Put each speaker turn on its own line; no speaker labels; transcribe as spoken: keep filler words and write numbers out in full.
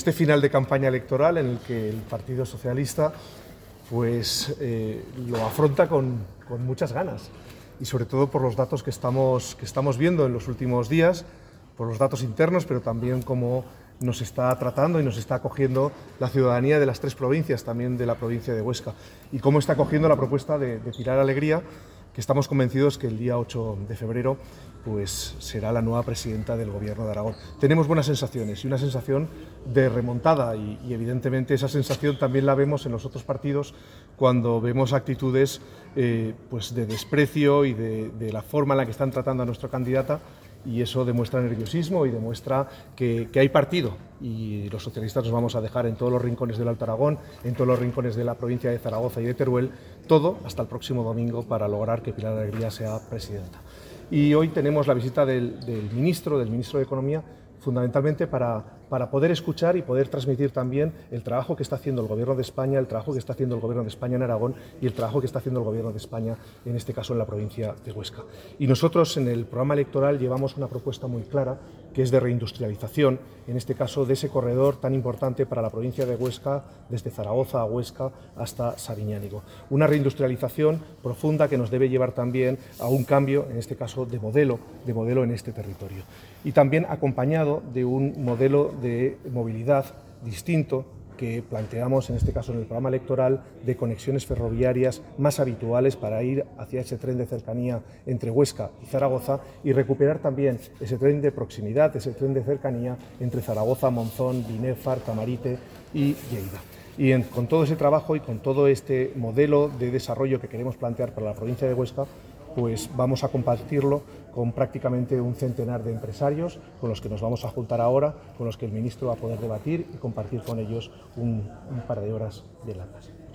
Este final de campaña electoral en el que el Partido Socialista pues, eh, lo afronta con, con muchas ganas y sobre todo por los datos que estamos, que estamos viendo en los últimos días, por los datos internos, pero también cómo nos está tratando y nos está acogiendo la ciudadanía de las tres provincias, también de la provincia de Huesca, y cómo está acogiendo la propuesta de, de Pilar Alegría, que estamos convencidos que el día ocho de febrero pues, será la nueva presidenta del Gobierno de Aragón. Tenemos buenas sensaciones y una sensación de remontada y, y evidentemente esa sensación también la vemos en los otros partidos cuando vemos actitudes eh, pues de desprecio y de, de la forma en la que están tratando a nuestra candidata, y eso demuestra nerviosismo y demuestra que, que hay partido, y los socialistas nos vamos a dejar en todos los rincones del Alto Aragón, en todos los rincones de la provincia de Zaragoza y de Teruel, todo hasta el próximo domingo para lograr que Pilar Alegría sea presidenta. Y hoy tenemos la visita del, del ministro, del ministro de Economía, fundamentalmente para, para poder escuchar y poder transmitir también el trabajo que está haciendo el Gobierno de España, el trabajo que está haciendo el Gobierno de España en Aragón y el trabajo que está haciendo el Gobierno de España, en este caso en la provincia de Huesca. Y nosotros en el programa electoral llevamos una propuesta muy clara, que es de reindustrialización, en este caso de ese corredor tan importante para la provincia de Huesca, desde Zaragoza a Huesca hasta Sariñánigo. Una reindustrialización profunda que nos debe llevar también a un cambio, en este caso de modelo, de modelo en este territorio. Y también acompañado de un modelo de movilidad distinto que planteamos, en este caso en el programa electoral, de conexiones ferroviarias más habituales para ir hacia ese tren de cercanía entre Huesca y Zaragoza y recuperar también ese tren de proximidad, ese tren de cercanía entre Zaragoza, Monzón, Binéfar, Tamarite y Lleida. Y en, con todo ese trabajo y con todo este modelo de desarrollo que queremos plantear para la provincia de Huesca, pues vamos a compartirlo con prácticamente un centenar de empresarios con los que nos vamos a juntar ahora, con los que el ministro va a poder debatir y compartir con ellos un, un par de horas bien largas.